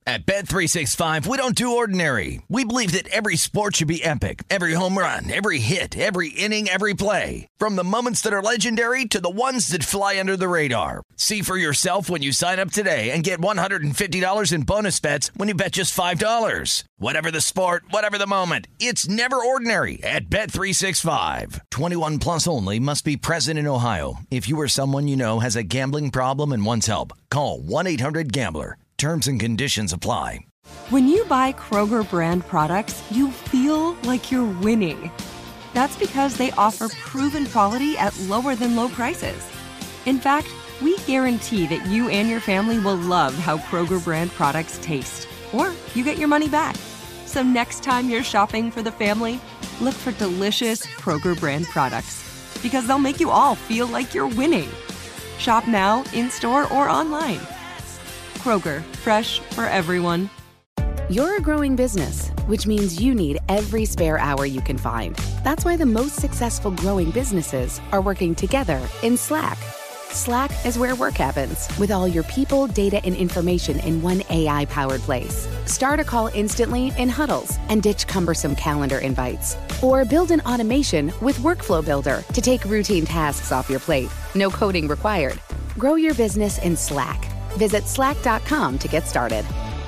At Bet365, we don't do ordinary. We believe that every sport should be epic. Every home run, every hit, every inning, every play. From the moments that are legendary to the ones that fly under the radar. See for yourself when you sign up today and get $150 in bonus bets when you bet just $5. Whatever the sport, whatever the moment, it's never ordinary at Bet365. 21 plus only. Must be present in Ohio. If you or someone you know has a gambling problem and wants help, call 1-800-GAMBLER. Terms and conditions apply. When you buy Kroger brand products, you feel like you're winning. That's because they offer proven quality at lower than low prices. In fact, we guarantee that you and your family will love how Kroger brand products taste, or you get your money back. So next time you're shopping for the family, look for delicious Kroger brand products, because they'll make you all feel like you're winning. Shop now, in-store, or online. Kroger, fresh for everyone. You're a growing business, which means you need every spare hour you can find. That's why the most successful growing businesses are working together in Slack. Slack is where work happens, with all your people, data, and information in one AI-powered place. Start a call instantly in huddles and ditch cumbersome calendar invites. Or build an automation with Workflow Builder to take routine tasks off your plate. No coding required. Grow your business in Slack. Visit slack.com to get started.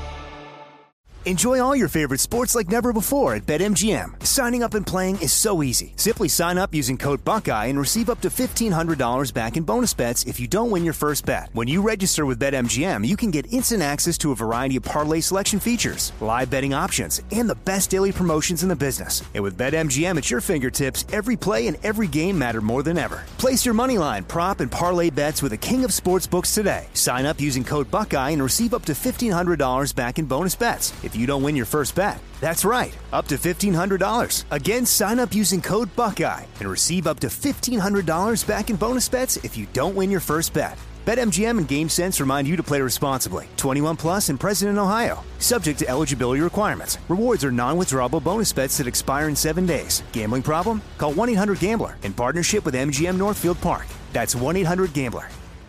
Enjoy all your favorite sports like never before at BetMGM. Signing up and playing is so easy. Simply sign up using code Buckeye and receive up to $1,500 back in bonus bets if you don't win your first bet. When you register with BetMGM, you can get instant access to a variety of parlay selection features, live betting options, and the best daily promotions in the business. And with BetMGM at your fingertips, every play and every game matter more than ever. Place your moneyline, prop, and parlay bets with the king of sportsbooks today. Sign up using code Buckeye and receive up to $1,500 back in bonus bets if you don't win your first bet. That's right, up to $1,500. Again, sign up using code Buckeye and receive up to $1,500 back in bonus bets if you don't win your first bet. BetMGM and GameSense remind you to play responsibly. 21 plus and present in Ohio. Subject to eligibility requirements. Rewards are non-withdrawable bonus bets that expire in 7 days. Gambling problem? Call 1-800-GAMBLER in partnership with MGM Northfield Park. That's 1-800-GAMBLER.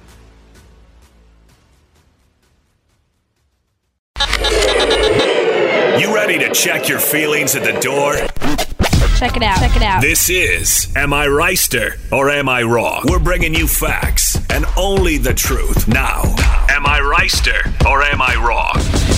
You ready to check your feelings at the door? Check it out. Check it out. This is Am I Reister or Am I Wrong? We're bringing you facts and only the truth. Now, am I Reister or am I wrong?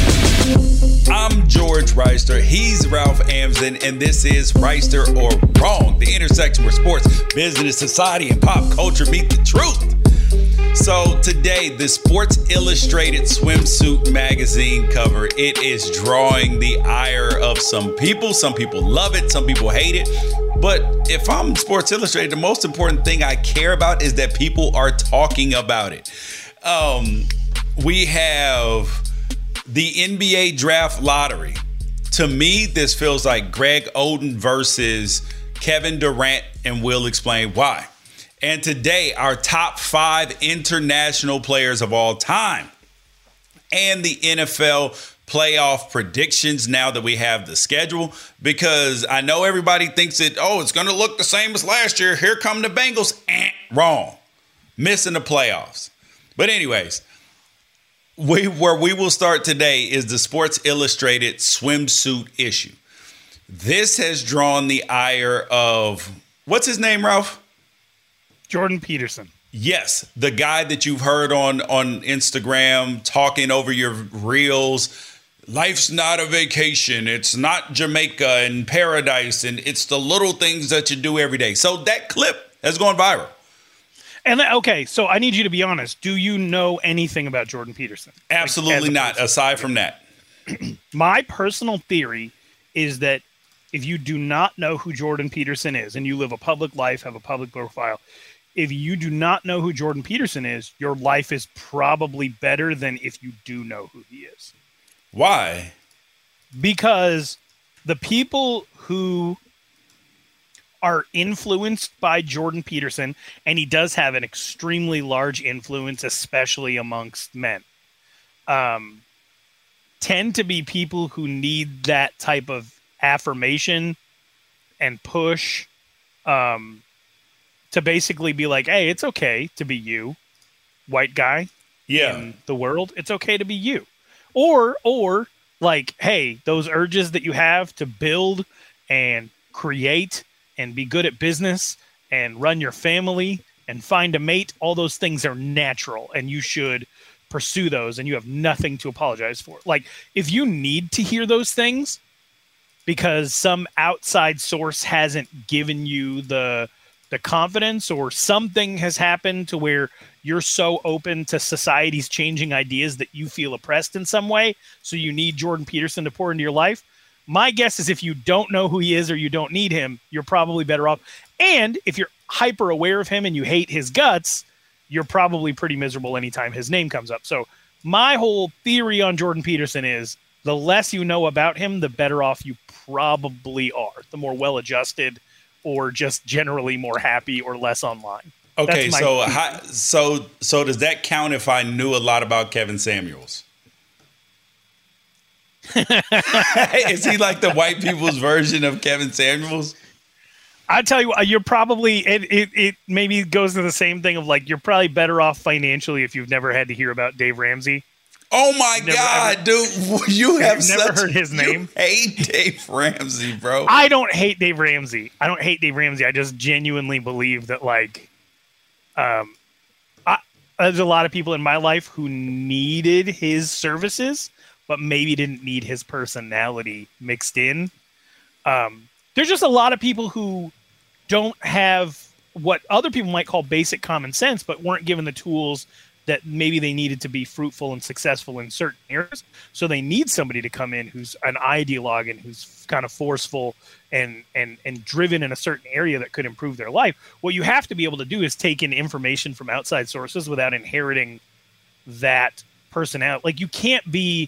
I'm George Reister. He's Ralph Amsden, and this is Reister or Wrong, the intersection where sports, business, society, and pop culture meet the truth. So today, the Sports Illustrated swimsuit magazine cover, it is drawing the ire of some people. Some people love it, some people hate it. But if I'm Sports Illustrated, the most important thing I care about is that people are talking about it. We have the NBA draft lottery. To me, this feels like Greg Oden versus Kevin Durant, and we'll explain why. And today, our top 5 international players of all time and the NFL playoff predictions now that we have the schedule, because I know everybody thinks that, it's going to look the same as last year. Here come the Bengals. Wrong. Missing the playoffs. But anyways, where we will start today is the Sports Illustrated swimsuit issue. This has drawn the ire of, what's his name, Ralph? Jordan Peterson. Yes, the guy that you've heard on Instagram talking over your reels. Life's not a vacation. It's not Jamaica and paradise. And it's the little things that you do every day. So that clip has gone viral. And okay, so I need you to be honest. Do you know anything about Jordan Peterson? Absolutely not, aside from that. My personal theory is that if you do not know who Jordan Peterson is and you live a public life, have a public profile, if you do not know who Jordan Peterson is, your life is probably better than if you do know who he is. Why? Because the people who are influenced by Jordan Peterson, and he does have an extremely large influence, especially amongst men, tend to be people who need that type of affirmation and push to basically be like, hey, it's okay to be you, white guy in the world. It's okay to be you. Or like, hey, those urges that you have to build and create and be good at business and run your family and find a mate, all those things are natural and you should pursue those and you have nothing to apologize for. Like, if you need to hear those things because some outside source hasn't given you the confidence, or something has happened to where you're so open to society's changing ideas that you feel oppressed in some way, so you need Jordan Peterson to pour into your life, my guess is if you don't know who he is or you don't need him, you're probably better off. And if you're hyper aware of him and you hate his guts, you're probably pretty miserable anytime his name comes up. So my whole theory on Jordan Peterson is the less you know about him, the better off you probably are. The more well-adjusted or just generally more happy or less online. Okay, so does that count if I knew a lot about Kevin Samuels? Is he like the white people's version of Kevin Samuels? I tell you what, you're probably it maybe goes to the same thing of like, you're probably better off financially if you've never had to hear about Dave Ramsey. Oh my God, dude! You have never heard his name. You hate Dave Ramsey, bro. I don't hate Dave Ramsey. I just genuinely believe that like, there's a lot of people in my life who needed his services, but maybe didn't need his personality mixed in. There's just a lot of people who don't have what other people might call basic common sense, but weren't given the tools that maybe they needed to be fruitful and successful in certain areas. So they need somebody to come in who's an ideologue and who's kind of forceful and driven in a certain area that could improve their life. What you have to be able to do is take in information from outside sources without inheriting that personality. Like, you can't be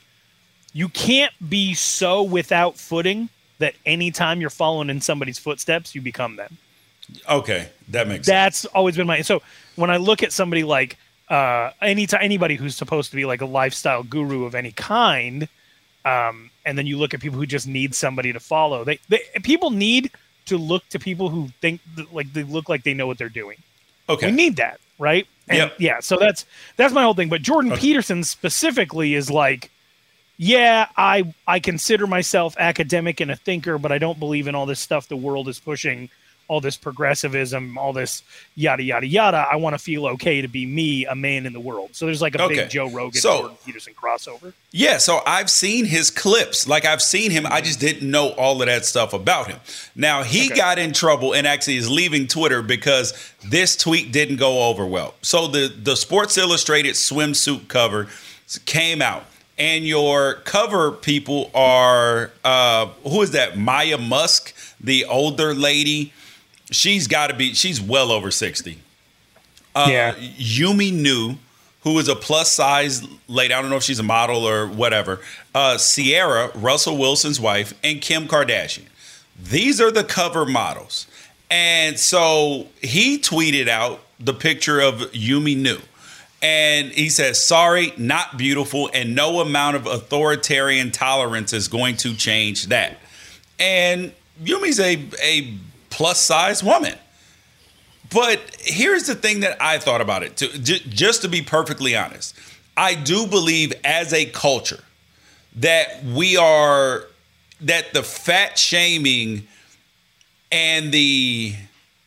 so without footing that anytime you're following in somebody's footsteps, you become them. Okay, that makes sense. That's always been so when I look at somebody like anybody who's supposed to be like a lifestyle guru of any kind, and then you look at people who just need somebody to follow. People need to look to people who think like they look like they know what they're doing. Okay, we need that, right? And yeah. So that's my whole thing. But Jordan Peterson specifically is like, yeah, I consider myself academic and a thinker, but I don't believe in all this stuff the world is pushing, all this progressivism, all this yada, yada, yada. I want to feel okay to be me, a man in the world. So there's like a big Joe Rogan, Jordan Peterson crossover. Yeah, so I've seen his clips. Like, I've seen him. I just didn't know all of that stuff about him. Now, he got in trouble and actually is leaving Twitter because this tweet didn't go over well. So the Sports Illustrated swimsuit cover came out. And your cover people are, who is that? Maya Musk, the older lady. She's well over 60. Yumi Nu, who is a plus size lady. I don't know if she's a model or whatever. Sierra, Russell Wilson's wife, and Kim Kardashian. These are the cover models. And so he tweeted out the picture of Yumi Nu. And he says, sorry, not beautiful, and no amount of authoritarian tolerance is going to change that. And Yumi's a plus-size woman. But here's the thing that I thought about it. Just to be perfectly honest, I do believe as a culture that the fat shaming and the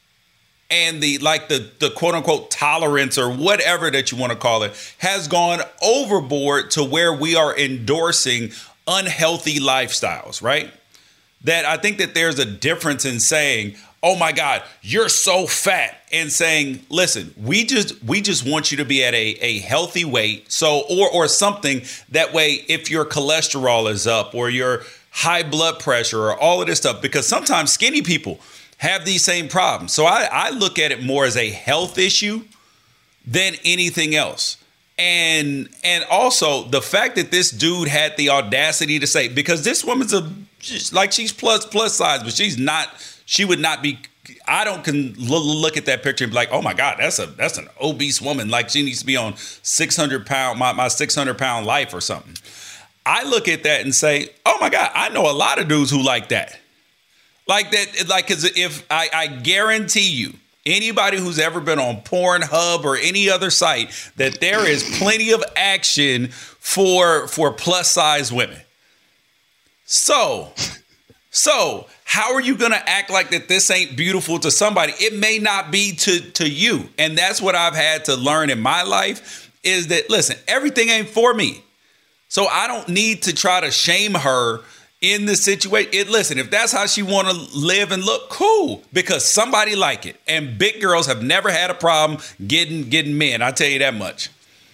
quote unquote tolerance or whatever that you want to call it has gone overboard to where we are endorsing unhealthy lifestyles, right? That I think that there's a difference in saying, oh my God, you're so fat, and saying, listen, we just want you to be at a healthy weight. So, or something that way, if your cholesterol is up or your high blood pressure or all of this stuff, because sometimes skinny people have these same problems. So I look at it more as a health issue than anything else. And also the fact that this dude had the audacity to say, because this woman's she's plus size, but she would not be, I don't can look at that picture and be like, oh my God, that's an obese woman. Like, she needs to be on 600 pound, my 600 pound life or something. I look at that and say, oh my God, I know a lot of dudes who like that. Like that, like, cause if I guarantee you, Anybody who's ever been on Pornhub or any other site, that there is plenty of action for plus size women. So how are you going to act like that this ain't beautiful to somebody? It may not be to you. And that's what I've had to learn in my life is that, listen, everything ain't for me. So I don't need to try to shame her in the situation. Listen, if that's how she want to live and look, cool, because somebody like it. And big girls have never had a problem getting men. I'll tell you that much.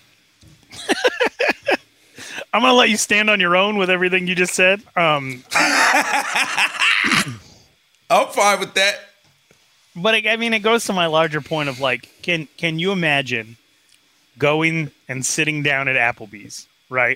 I'm going to let you stand on your own with everything you just said. I'm fine with that. But I mean, it goes to my larger point of like, can you imagine going and sitting down at Applebee's, right?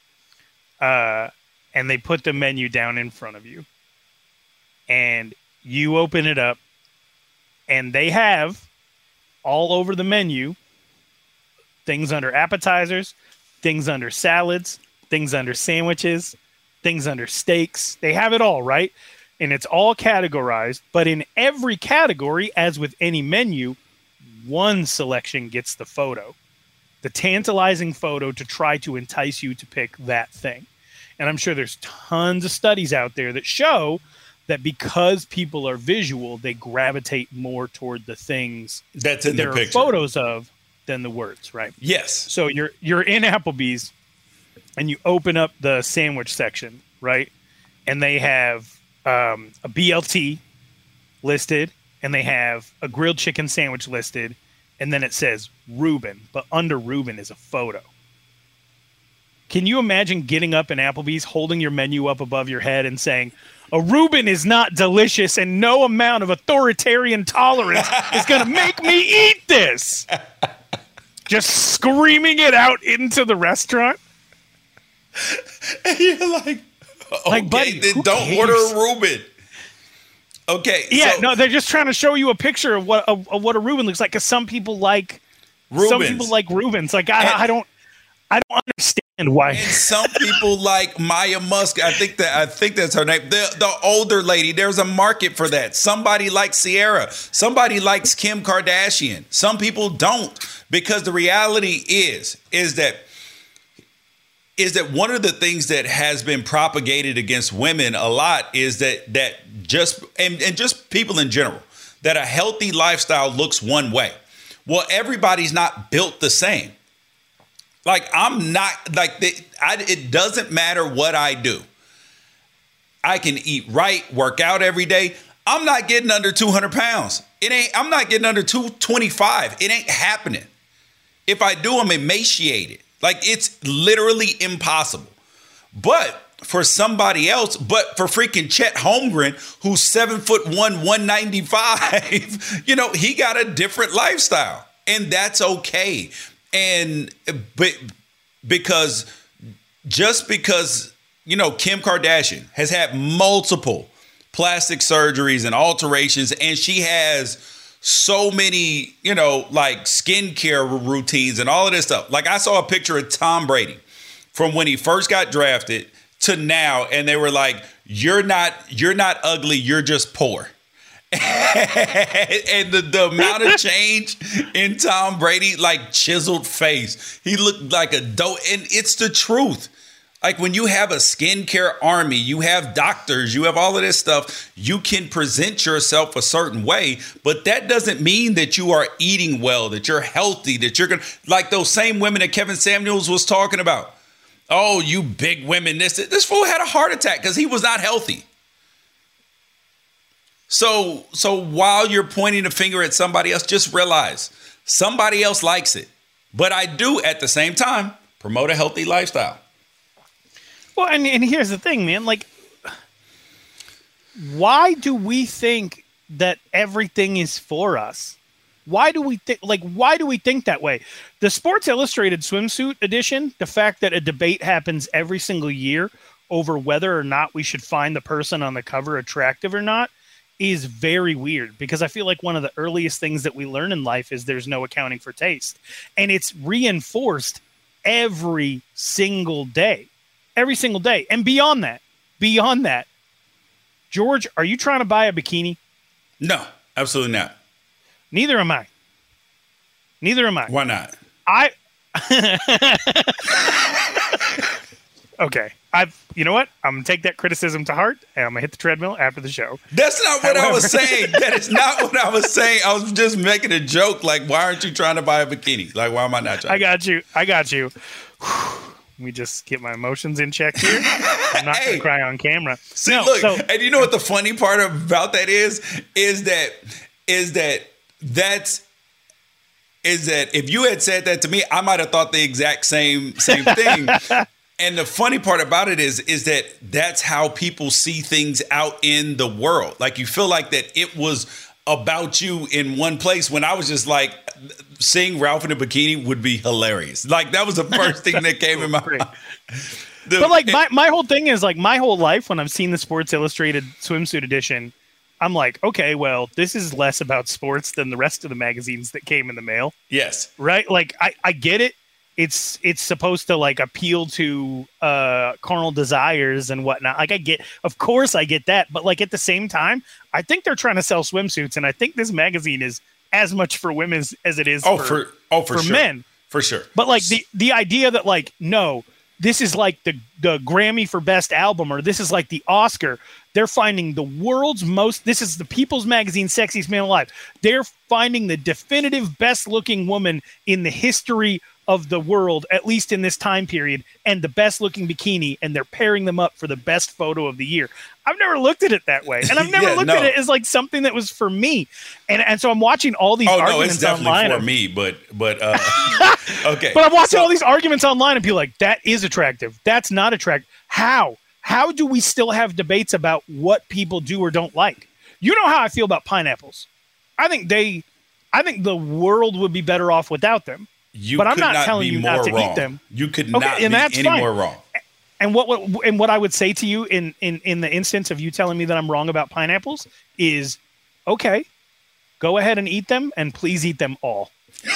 And they put the menu down in front of you. And you open it up, and they have all over the menu things under appetizers, things under salads, things under sandwiches, things under steaks. They have it all, right? And it's all categorized. But in every category, as with any menu, one selection gets the photo. The tantalizing photo to try to entice you to pick that thing. And I'm sure there's tons of studies out there that show that because people are visual, they gravitate more toward the things that's in there the are picture. Photos of than the words, right? Yes. So you're in Applebee's and you open up the sandwich section, right? And they have a BLT listed, and they have a grilled chicken sandwich listed, and then it says Reuben, but under Reuben is a photo. Can you imagine getting up in Applebee's, holding your menu up above your head and saying, a Reuben is not delicious and no amount of authoritarian tolerance is going to make me eat this? Just screaming it out into the restaurant. And you're like, okay, buddy, then don't order a Reuben. Okay. Yeah, no, they're just trying to show you a picture of what a Reuben looks like, because some people like Reubens. Some people like Reubens. Like I don't understand why. And some people like Maya Musk. I think that's her name. The older lady. There's a market for that. Somebody likes Sierra. Somebody likes Kim Kardashian. Some people don't, because the reality is that one of the things that has been propagated against women a lot is that just people in general, that a healthy lifestyle looks one way. Well, everybody's not built the same. Like, I'm not like it doesn't matter what I do. I can eat right, work out every day. I'm not getting under 200 pounds. I'm not getting under 225. It ain't happening. If I do, I'm emaciated. Like, it's literally impossible. But for somebody else, but for freaking Chet Holmgren, who's 7'1", 195, he got a different lifestyle, and that's okay. But because Kim Kardashian has had multiple plastic surgeries and alterations, and she has so many, like skincare routines and all of this stuff. Like, I saw a picture of Tom Brady from when he first got drafted to now, and they were like, you're not ugly, you're just poor. And the amount of change in Tom Brady, like chiseled face, he looked like a dope. And it's the truth. Like, when you have a skincare army, you have doctors, you have all of this stuff, you can present yourself a certain way, but that doesn't mean that you are eating well, that you're healthy, that you're going to, like those same women that Kevin Samuels was talking about. Oh, you big women, this fool had a heart attack because he was not healthy. So while you're pointing a finger at somebody else, just realize somebody else likes it. But I do, at the same time, promote a healthy lifestyle. Well, and here's the thing, man. Like, why do we think that everything is for us? Why do we think that way? The Sports Illustrated swimsuit edition, the fact that a debate happens every single year over whether or not we should find the person on the cover attractive or not, is very weird, because I feel like one of the earliest things that we learn in life is there's no accounting for taste. And it's reinforced every single day. Every single day. And beyond that, George, are you trying to buy a bikini? No, absolutely not. Neither am I. Why not? Okay. You know what? I'm going to take that criticism to heart, and I'm going to hit the treadmill after the show. That's not what I was saying. That is not what I was saying. I was just making a joke. Like, why aren't you trying to buy a bikini? Like, why am I not trying? I got you. Let me just get my emotions in check here. I'm not going to cry on camera. See, look, and you know what the funny part about that is that if you had said that to me, I might have thought the exact same thing. And the funny part about it is that that's how people see things out in the world. Like, you feel like that it was about you in one place, when I was just like, seeing Ralph in a bikini would be hilarious. Like, that was the first thing that came in my mind. But like, my whole thing is, like, my whole life when I've seen the Sports Illustrated swimsuit edition, I'm like, okay, well, this is less about sports than the rest of the magazines that came in the mail. Yes. Right? Like, I get it. It's supposed to, like, appeal to carnal desires and whatnot. Like, of course I get that. But, like, at the same time, I think they're trying to sell swimsuits. And I think this magazine is as much for women as it is for sure. Men. For sure. But, like, the idea that, like, no, this is like the Grammy for best album, or this is like the Oscar. They're finding this is the People's Magazine Sexiest Man Alive. They're finding the definitive best looking woman in the history of the world, at least in this time period, and the best looking bikini, and they're pairing them up for the best photo of the year. I've never looked at it that way. And I've never looked at it as like something that was for me. And so I'm watching all these arguments online. It's definitely for me, but okay. But I'm watching all these arguments online and be like, that is attractive. That's not attractive. How? How do we still have debates about what people do or don't like? You know how I feel about pineapples. I think the world would be better off without them. But I'm not telling you not to eat them. You could not be any more wrong. And what I would say to you in the instance of you telling me that I'm wrong about pineapples is, okay, go ahead and eat them, and please eat them all.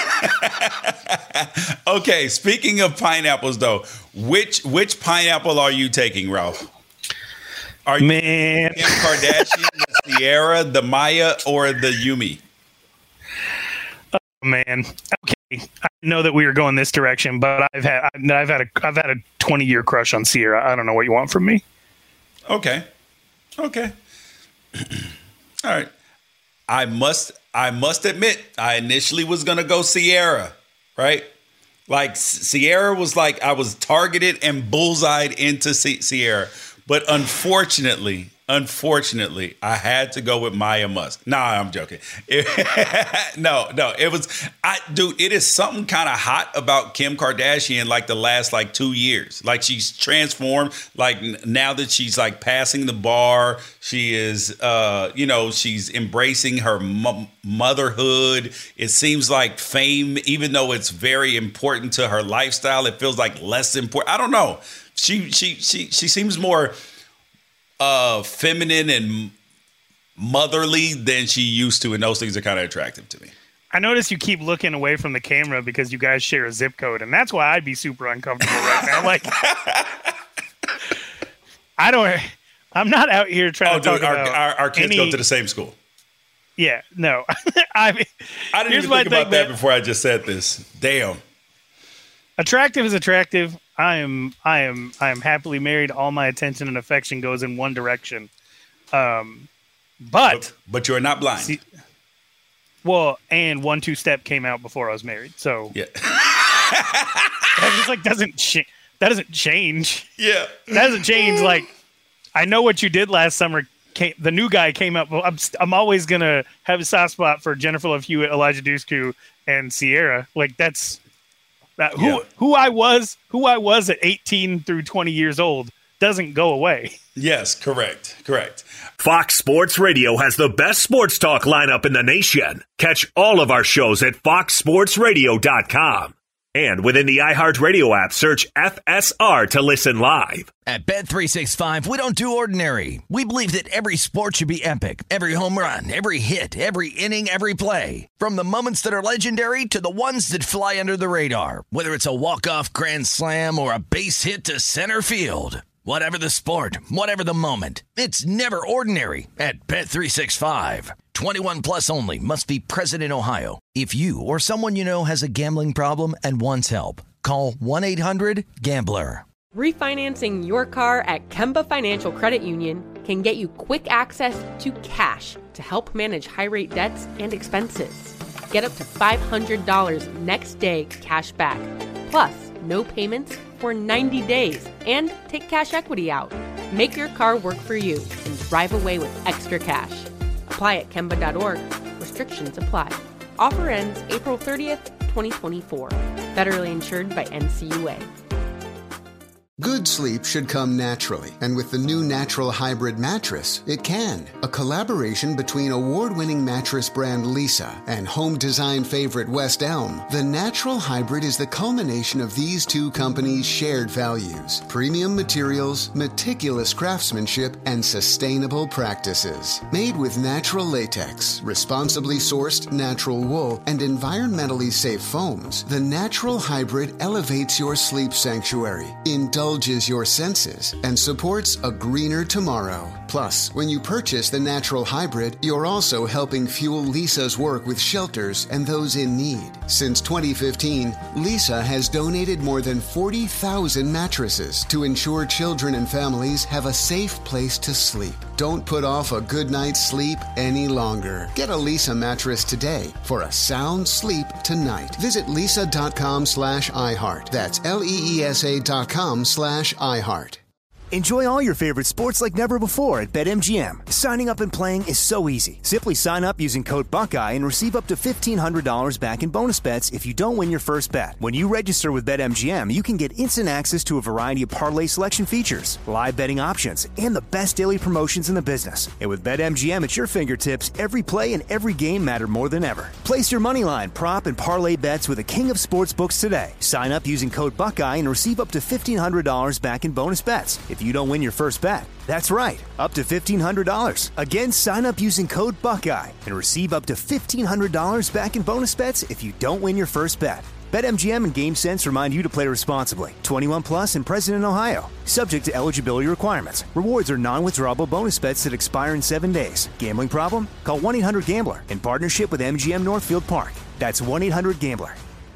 Okay, speaking of pineapples, though, which pineapple are you taking, Ralph? Are you Kim Kardashian, the Sierra, the Maya, or the Yumi? Oh, man. Okay, I know that we were going this direction, but I've had a 20-year crush on Sierra. I don't know what you want from me. Okay. All right. I must admit, I initially was going to go Sierra, right? Like, Sierra was like, I was targeted and bullseyed into Sierra. But unfortunately, I had to go with Maya Musk. Nah, I'm joking. No, it was, it is something kind of hot about Kim Kardashian, like the last 2 years. Like, she's transformed. Like, now that she's like passing the bar, she is, she's embracing her motherhood. It seems like fame, even though it's very important to her lifestyle, it feels like less important. I don't know. She seems more feminine and motherly than she used to, and those things are kind of attractive to me. I notice you keep looking away from the camera because you guys share a zip code, and that's why I'd be super uncomfortable right now. Like, I'm not out here trying to talk about our kids go to the same school. Yeah, no. I didn't even think about that before I just said this. Damn. Attractive is attractive. I am happily married. All my attention and affection goes in one direction. But you're not blind. And 1-2 Step came out before I was married. So yeah. That doesn't change. Yeah. That doesn't change. Like, I know what you did last summer. The new guy came up. I'm always gonna have a soft spot for Jennifer Love Hewitt, Elijah Dushku, and Sierra. Like, that's who I was at 18 through 20 years old doesn't go away. Yes, correct. Fox Sports Radio has the best sports talk lineup in the nation. Catch all of our shows at foxsportsradio.com. And within the iHeartRadio app, search FSR to listen live. At Bet365, we don't do ordinary. We believe that every sport should be epic. Every home run, every hit, every inning, every play. From the moments that are legendary to the ones that fly under the radar. Whether it's a walk-off grand slam or a base hit to center field. Whatever the sport, whatever the moment, it's never ordinary at Bet365. 21 plus only. Must be present in Ohio. If you or someone you know has a gambling problem and wants help, call 1-800-GAMBLER. Refinancing your car at Kemba Financial Credit Union can get you quick access to cash to help manage high-rate debts and expenses. Get up to $500 next day cash back, plus no payments for 90 days, and take cash equity out. Make your car work for you and drive away with extra cash. Apply at Kemba.org. Restrictions apply. Offer ends April 30th, 2024. Federally insured by NCUA. Good sleep should come naturally, and with the new Natural Hybrid mattress, it can. A collaboration between award-winning mattress brand Leesa and home design favorite West Elm, the Natural Hybrid is the culmination of these two companies' shared values: premium materials, meticulous craftsmanship, and sustainable practices. Made with natural latex, responsibly sourced natural wool, and environmentally safe foams, the Natural Hybrid elevates your sleep sanctuary, indulges your senses, and supports a greener tomorrow. Plus, when you purchase the Natural Hybrid, you're also helping fuel Leesa's work with shelters and those in need. Since 2015, Leesa has donated more than 40,000 mattresses to ensure children and families have a safe place to sleep. Don't put off a good night's sleep any longer. Get a Leesa mattress today for a sound sleep tonight. Visit leesa.com/iHeart. That's LEESA.com/iHeart. Enjoy all your favorite sports like never before at BetMGM. Signing up and playing is so easy. Simply sign up using code Buckeye and receive up to $1,500 back in bonus bets if you don't win your first bet. When you register with BetMGM, you can get instant access to a variety of parlay selection features, live betting options, and the best daily promotions in the business. And with BetMGM at your fingertips, every play and every game matter more than ever. Place your moneyline, prop, and parlay bets with the king of sportsbooks today. Sign up using code Buckeye and receive up to $1,500 back in bonus bets if you don't win your first bet. That's right, up to $1,500. Again, sign up using code Buckeye and receive up to $1,500 back in bonus bets if you don't win your first bet. BetMGM and GameSense remind you to play responsibly. 21 plus and present in Ohio. Subject to eligibility requirements. Rewards are non-withdrawable bonus bets that expire in 7 days. Gambling problem? Call 1-800-GAMBLER in partnership with MGM Northfield Park. That's 1-800-GAMBLER.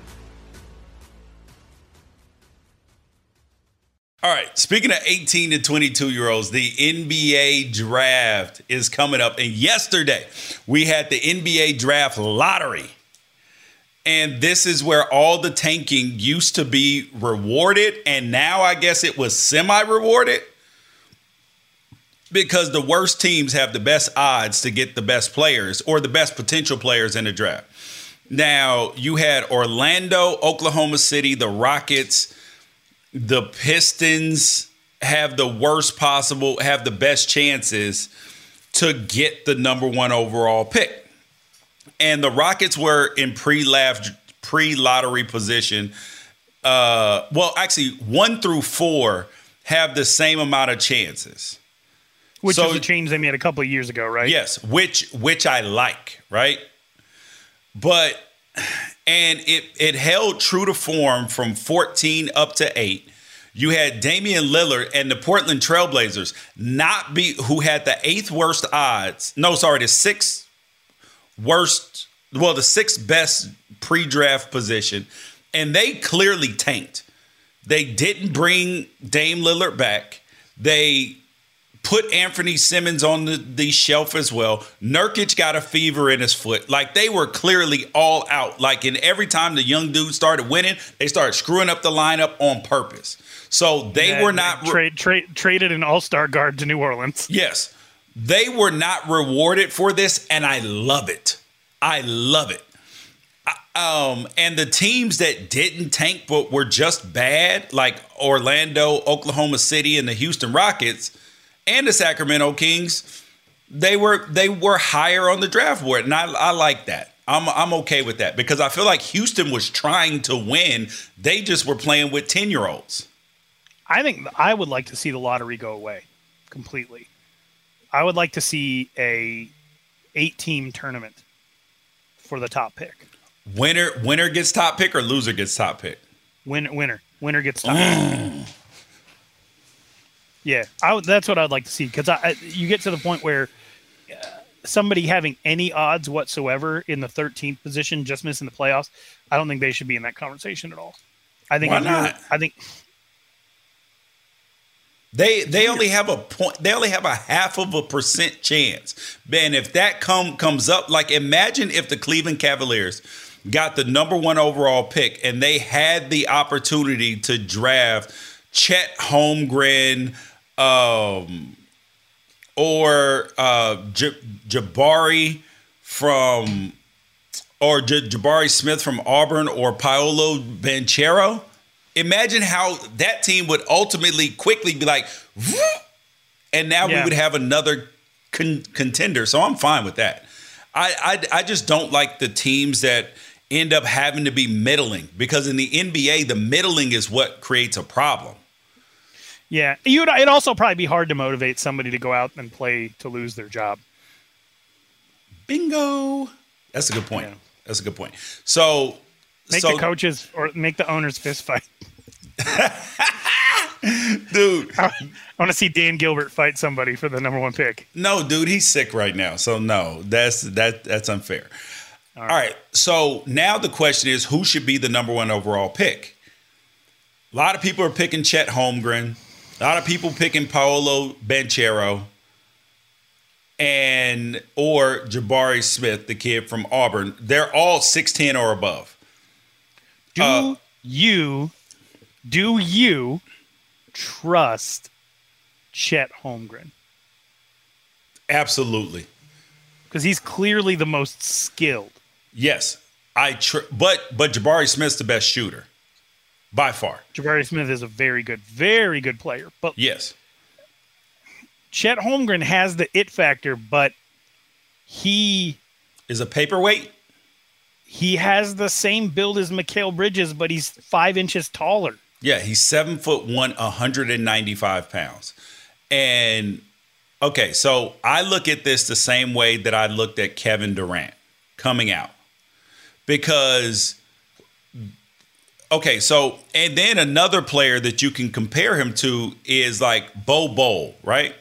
All right, speaking of 18 to 22-year-olds, the NBA draft is coming up. And yesterday, we had the NBA draft lottery. And this is where all the tanking used to be rewarded. And now I guess it was semi-rewarded because the worst teams have the best odds to get the best players or the best potential players in the draft. Now, you had Orlando, Oklahoma City, the Rockets. The Pistons have the worst possible, have the best chances to get the number one overall pick. And the were in pre-lottery position. Well, actually, 1 through 4 have the same amount of chances. Which is a change they made a couple of years ago, right? Yes, which I like, right? And it held true to form from 14 up to 8. You had Damian Lillard and the Portland Trailblazers who had the 8th worst odds. No, sorry, the 6th worst, well, the 6th best pre-draft position. And they clearly tanked. They didn't bring Dame Lillard back. They put Anthony Simmons on the shelf as well. Nurkic got a fever in his foot. Like, they were clearly all out. Like, and every time the young dudes started winning, they started screwing up the lineup on purpose. So they were not traded an all-star guard to New Orleans. Yes. They were not rewarded for this, and I love it. I love it. And the teams that didn't tank but were just bad, like Orlando, Oklahoma City, and the Houston Rockets, and the Sacramento Kings, they were higher on the draft board, and I like that. I'm okay with that because I feel like Houston was trying to win. They just were playing with 10-year-olds. I think I would like to see the lottery go away completely. I would like to see a 8-team tournament for the top pick. Winner gets top pick or loser gets top pick? Winner gets top pick. Yeah, that's what I'd like to see because you get to the point where somebody having any odds whatsoever in the 13th position, just missing the playoffs, I don't think they should be in that conversation at all. I think. Why not? I think they only have a point. They only have a 0.5% chance. Man, if that comes up, like imagine if the Cleveland Cavaliers got the number 1 overall pick and they had the opportunity to draft Chet Holmgren, or Jabari Jabari Smith from Auburn, or Paolo Banchero. Imagine how that team would ultimately quickly be like, and now we would have another contender. So I'm fine with that. I just don't like the teams that end up having to be middling, because in the NBA, the middling is what creates a problem. Yeah, it'd also probably be hard to motivate somebody to go out and play to lose their job. Bingo. That's a good point. Yeah. That's a good point. So make the coaches or make the owners fist fight. Dude, I want to see Dan Gilbert fight somebody for the number 1 pick. No, dude, he's sick right now. So no, that's unfair. All right. So now the question is, who should be the number 1 overall pick? A lot of people are picking Chet Holmgren. A lot of people picking Paolo Banchero or Jabari Smith, the kid from Auburn. They're all 6'10" or above. Do you trust Chet Holmgren? Absolutely. Because he's clearly the most skilled. Yes. But Jabari Smith's the best shooter. By far. Jabari Smith is a very good player. But yes. Chet Holmgren has the it factor, but he is a paperweight. He has the same build as Mikal Bridges, but he's 5 inches taller. Yeah, he's 7'1", 195 pounds. And okay, so I look at this the same way that I looked at Kevin Durant coming out. Because okay, so, and then another player that you can compare him to is like Bo Bowl, right?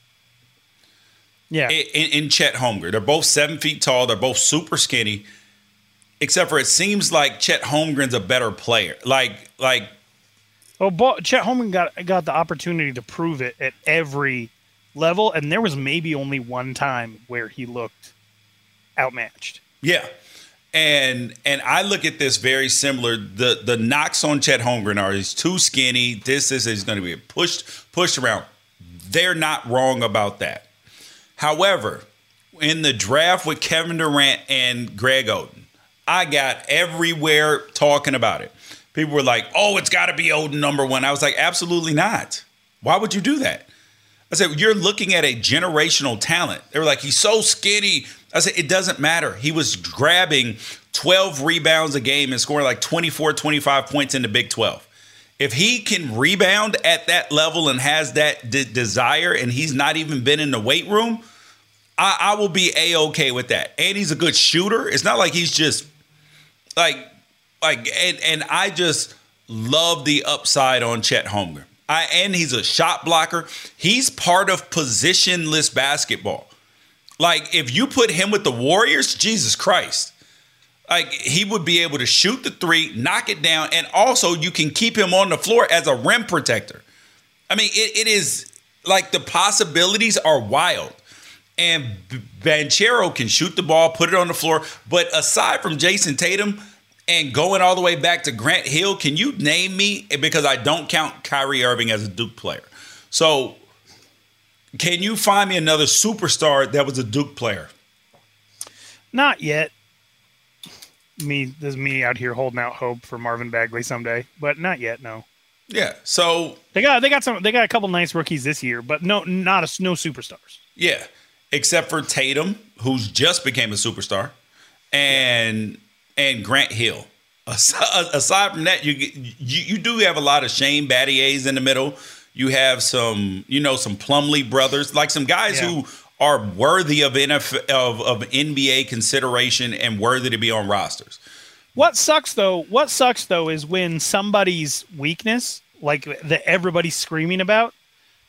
Yeah. In Chet Holmgren. They're both 7 feet tall. They're both super skinny, except for it seems like Chet Holmgren's a better player. Chet Holmgren got the opportunity to prove it at every level, and there was maybe only one time where he looked outmatched. Yeah. And I look at this very similar. The knocks on Chet Holmgren are he's too skinny. He's going to be pushed around. They're not wrong about that. However, in the draft with Kevin Durant and Greg Oden, I got everywhere talking about it. People were like, "Oh, it's got to be Oden number 1." I was like, "Absolutely not. Why would you do that?" I said, "You're looking at a generational talent." They were like, "He's so skinny." I said, it doesn't matter. He was grabbing 12 rebounds a game and scoring like 24, 25 points in the Big 12. If he can rebound at that level and has that desire and he's not even been in the weight room, I will be A-okay with that. And he's a good shooter. It's not like he's just and I just love the upside on Chet Holmgren. And he's a shot blocker. He's part of positionless basketball. Like, if you put him with the Warriors, Jesus Christ. Like, he would be able to shoot the 3, knock it down, and also you can keep him on the floor as a rim protector. I mean, it is, like, the possibilities are wild. And Banchero can shoot the ball, put it on the floor. But aside from Jason Tatum and going all the way back to Grant Hill, can you name me, because I don't count Kyrie Irving as a Duke player. So, can you find me another superstar that was a Duke player? Not yet. This is me out here holding out hope for Marvin Bagley someday, but not yet. No. Yeah. So they got a couple nice rookies this year, but no superstars. Yeah, except for Tatum, who's just became a superstar, and Grant Hill. Aside from that, you do have a lot of Shane Battiers in the middle. You have some Plumlee brothers, like some guys who are worthy of NBA consideration and worthy to be on rosters. What sucks though is when somebody's weakness, like that everybody's screaming about,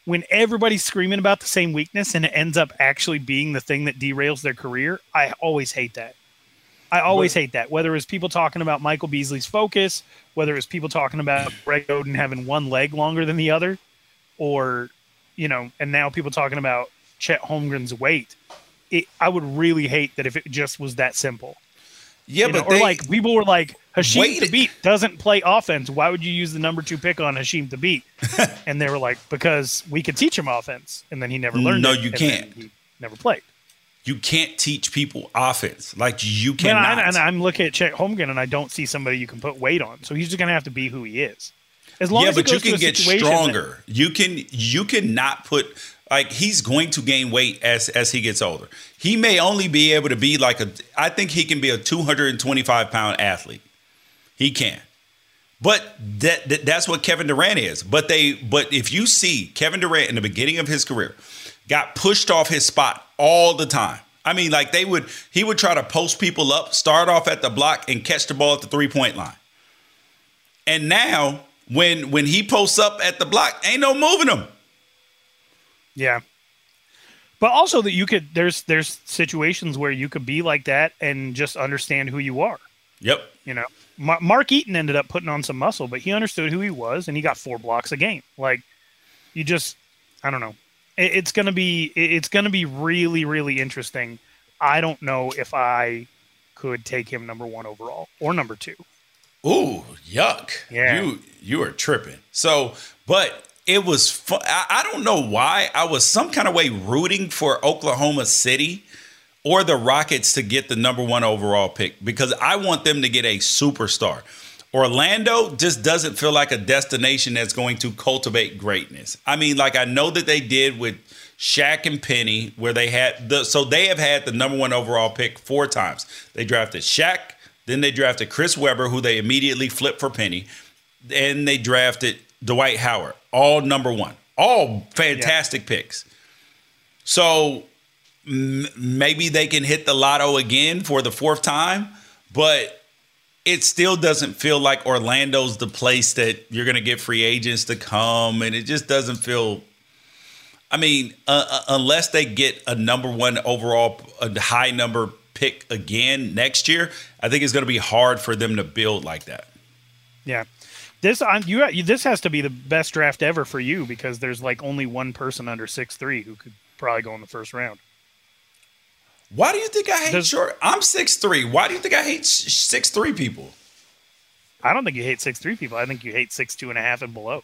when everybody's screaming about the same weakness and it ends up actually being the thing that derails their career, I always hate that. Hate that. Whether it's people talking about Michael Beasley's focus, whether it's people talking about Greg Oden having one leg longer than the other, or, and now people talking about Chet Holmgren's weight. I would really hate that if it just was that simple. Yeah, but people were like, Hasheem Thabeet doesn't play offense. Why would you use the number 2 pick on Hasheem Thabeet? And they were like, because we could teach him offense, and then he never learned. No, it, you can't. He never played. You can't teach people offense. Like you cannot. And I'm looking at Chet Holmgren, and I don't see somebody you can put weight on. So he's just going to have to be who he is. As long as but you can get stronger. You cannot put. Like, he's going to gain weight as he gets older. He may only be able to be I think he can be a 225-pound athlete. He can. But that's what Kevin Durant is. But if you see Kevin Durant in the beginning of his career got pushed off his spot all the time. I mean, he would try to post people up, start off at the block, and catch the ball at the 3-point line. And now, when he posts up at the block, ain't no moving him. Yeah. But also that there's situations where you could be like that and just understand who you are. Yep. Mark Eaton ended up putting on some muscle, but he understood who he was, and he got 4 blocks a game. I don't know. It's going to be really, really interesting. I don't know if I could take him number 1 overall or number 2. Ooh, yuck. Yeah. You are tripping. So, but it was fun. I don't know why. I was some kind of way rooting for Oklahoma City or the Rockets to get the number 1 overall pick because I want them to get a superstar. Orlando just doesn't feel like a destination that's going to cultivate greatness. I mean, I know that they did with Shaq and Penny, where they had they have had the number 1 overall pick 4 times. They drafted Shaq, then they drafted Chris Webber, who they immediately flipped for Penny, and they drafted Dwight Howard, all number 1, all fantastic picks. So maybe they can hit the lotto again for the 4th time, but it still doesn't feel like Orlando's the place that you're going to get free agents to come, and it just doesn't feel. I mean, unless they get a number 1 overall, a high number pick again next year, I think it's going to be hard for them to build like that. Yeah. This has to be the best draft ever for you because there's only one person under 6'3" who could probably go in the first round. Why do you think I hate short? I'm 6'3". Why do you think I hate 6'3" people? I don't think you hate 6'3" people. I think you hate 6'2.5" and below.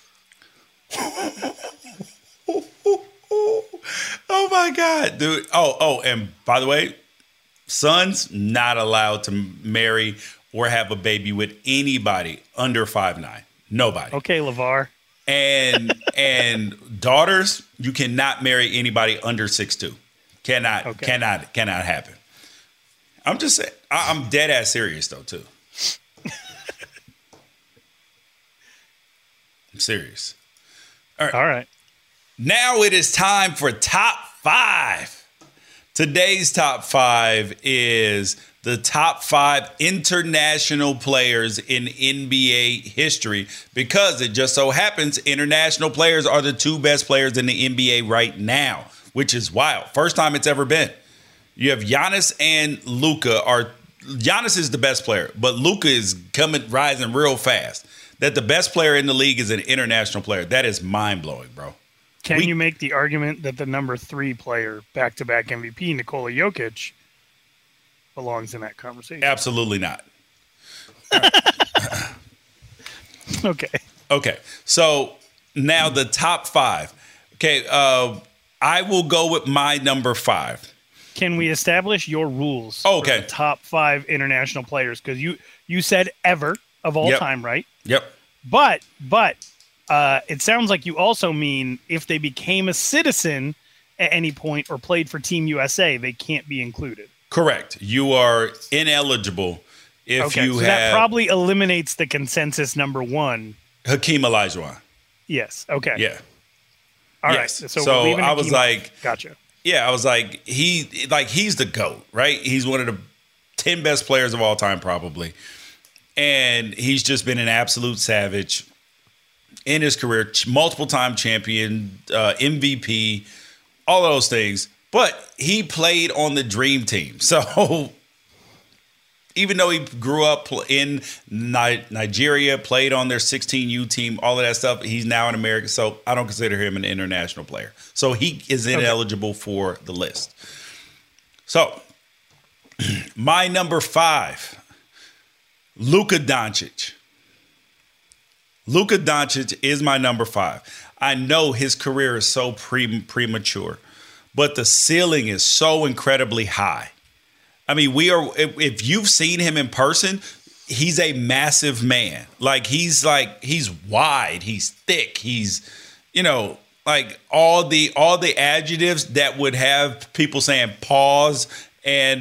Oh my God, dude. Oh, and by the way, sons not allowed to marry or have a baby with anybody under 5'9". Nobody. Okay, LeVar. And daughters, you cannot marry anybody under 6'2". Cannot happen. I'm just saying. I'm dead ass serious though too. I'm serious. All right. Now it is time for top 5. Today's top 5 is the top 5 international players in NBA history because it just so happens international players are the 2 best players in the NBA right now, which is wild. First time it's ever been. You have Giannis and Luka. Giannis is the best player, but Luka is rising real fast. That the best player in the league is an international player. That is mind-blowing, bro. Can you make the argument that the number 3 player, back-to-back MVP, Nikola Jokic, belongs in that conversation? Absolutely not. Okay. So now the top 5. Okay, I will go with my number 5. Can we establish your rules? Okay. For the top 5 international players, because you said ever of all time, right? Yep. But it sounds like you also mean if they became a citizen at any point or played for Team USA, they can't be included. Correct. You are ineligible if you have. That probably eliminates the consensus number 1. Hakeem Olajuwon. Yes. Okay. Yeah. All right. So I was like, gotcha. Yeah, I was like, he's the GOAT, right? He's one of the 10 best players of all time, probably. And he's just been an absolute savage. in his career, multiple-time champion, MVP, all of those things. But he played on the dream team. So even though he grew up in Nigeria, played on their 16U team, all of that stuff, he's now in America. So I don't consider him an international player. So he is ineligible for the list. So my number 5, Luka Doncic. Luka Doncic is my number 5. I know his career is so premature, but the ceiling is so incredibly high. I mean, if you've seen him in person, he's a massive man. He's wide, he's thick, he's, like all the adjectives that would have people saying pause and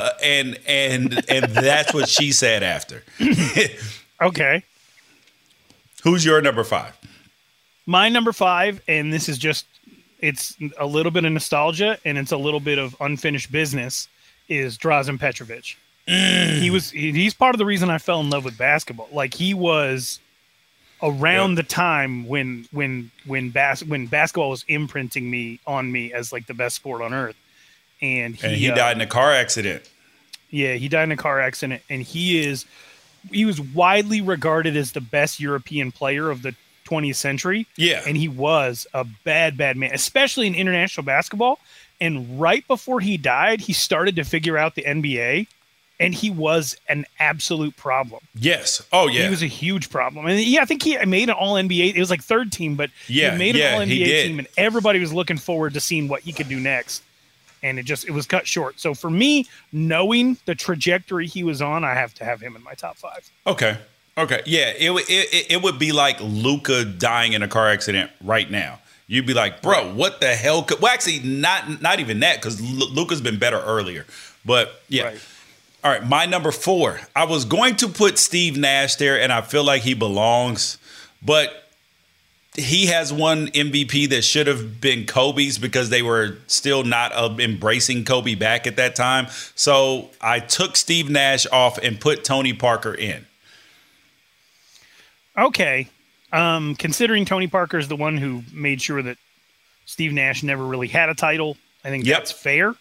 that's what she said after. Okay. Who's your number 5? My number 5, and this is it's a little bit of nostalgia and it's a little bit of unfinished business, is Drazen Petrovic. He's part of the reason I fell in love with basketball. Like, he was around the time when basketball was imprinting on me as like the best sport on earth. And he died in a car accident. Yeah, he died in a car accident, and he was widely regarded as the best European player of the 20th century. Yeah. And he was a bad man, especially in international basketball. And right before he died, he started to figure out the NBA, and he was an absolute problem. Yes. Oh, yeah. He was a huge problem. And I think he made an all-NBA. It was like third team, but he made an all-NBA team, and everybody was looking forward to seeing what he could do next. And it was cut short. So for me, knowing the trajectory he was on, I have to have him in my top 5. Okay. Yeah, it would be like Luka dying in a car accident right now. You'd be like, bro, what the hell? Well, actually, not even that, because Luka's been better earlier. But, yeah. Right. All right, my number 4. I was going to put Steve Nash there, and I feel like he belongs. But he has one MVP that should have been Kobe's because they were still not embracing Kobe back at that time. So I took Steve Nash off and put Tony Parker in. Okay. Considering Tony Parker is the one who made sure that Steve Nash never really had a title, I think that's fair.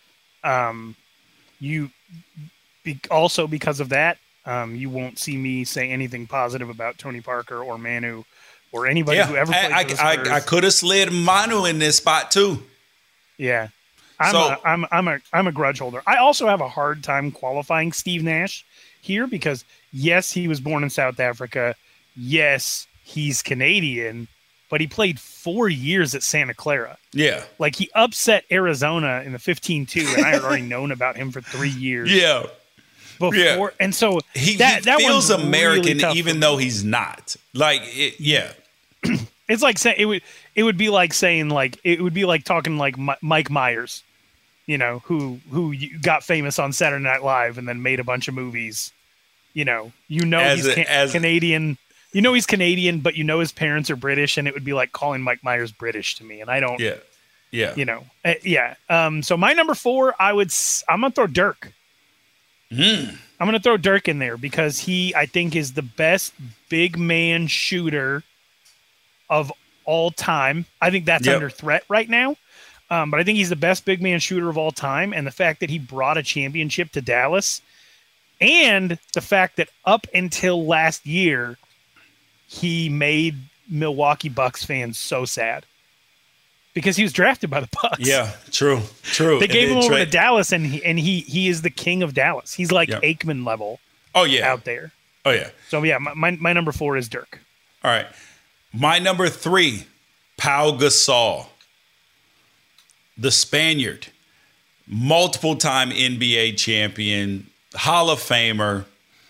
Also because of that, you won't see me say anything positive about Tony Parker or Manu or anybody who ever played for the Spurs. I could have slid Manu in this spot too. Yeah. I'm a grudge holder. I also have a hard time qualifying Steve Nash here because yes, he was born in South Africa. Yes, he's Canadian, but he played 4 years at Santa Clara. Yeah. Like, he upset Arizona in the 15-2, and I had already known about him for 3 years. Yeah. Before, and so he feels American really even though he's not. Like, it's like saying it would be like saying like it would be like talking like Mike Myers, who got famous on Saturday Night Live and then made a bunch of movies. He's Canadian. He's Canadian, but his parents are British, and it would be like calling Mike Myers British to me, and I don't. Yeah. So my number 4, I'm gonna throw Dirk. I'm gonna throw Dirk in there because he, I think, is the best big man shooter of all time. I think that's under threat right now, but I think he's the best big man shooter of all time, and the fact that he brought a championship to Dallas, and the fact that up until last year, he made Milwaukee Bucks fans so sad because he was drafted by the Bucks. Yeah, true. They gave him over to Dallas, and he is the king of Dallas. He's like Aikman level. Oh yeah, out there. Oh yeah. So yeah, my number 4 is Dirk. All right, my number 3, Pau Gasol, the Spaniard, multiple-time NBA champion, Hall of Famer.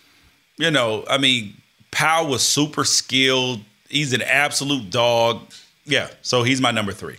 Pau was super skilled. He's an absolute dog. Yeah, so he's my number 3.